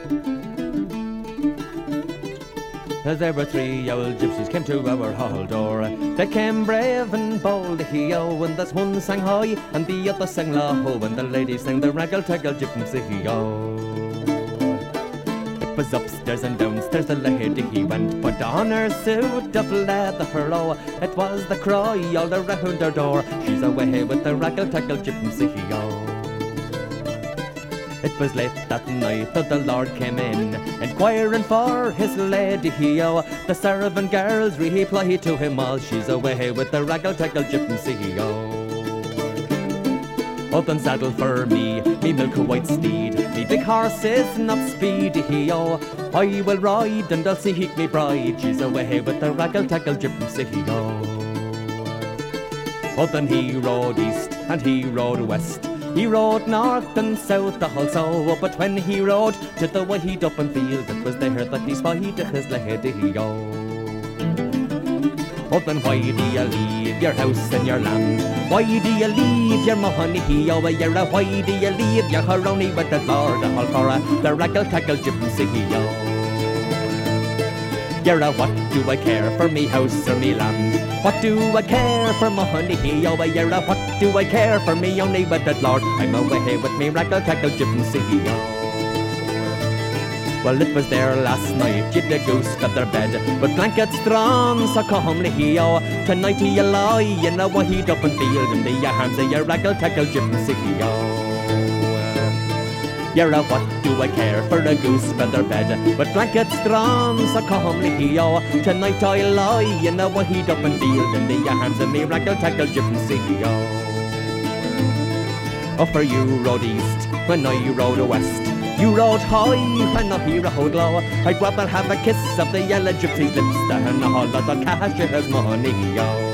As there were 3 old gypsies came to our hall door. They came brave and bold, hee-oh, and this one sang high, and the other sang low, and the lady sang the raggle-taggle gypsy, hee-oh. It was upstairs and downstairs the lady he went, put on her suit of leather, oh, it was the cry all around her door, she's away with the raggle-taggle gypsy, hee-oh. It was late that night that the Lord came in, inquiring for his lady, hee-oh. The servant girls replied to him all, she's away with the raggle-taggle gypsy, hee-oh. Up and saddle for me milk-white steed, me big horse is not speedy, hee-oh. I will ride and I'll seek me bride, she's away with the raggle-taggle gypsy, hee-oh. Up and he rode east and he rode west, he rode north and south also, but when he rode to the wide open field, it was there that he spied his lady, hee-oh. Oh, then why do you leave your house and your land? Why do you leave your money, hee-oh? Why do you leave your honey with the Lord all for the raggle-taggle gypsy, hee-oh? What do I care for me house or me land? What do I care for money, hee-oh? What do I care for me only with the Lord? I'm away with me raggle-taggle gypsy, hee-oh. Well, it was there last night, you'd a goose feather bed, with blankets drawn so calmly, hee-oh. Tonight you lie in a wide open field in the arms of your raggle-taggle gypsy, hee-oh. What do I care for a goose feather bed, with blankets drawn so calmly, hee-oh. Tonight I lie in a wide open field in the arms of me raggle-taggle gypsy, hee-oh. Oh, for you rode east when I rode west, you rode high when I rode low. I'd rather have a kiss of the yellow gypsy's lips than all of the cash money, hee-oh.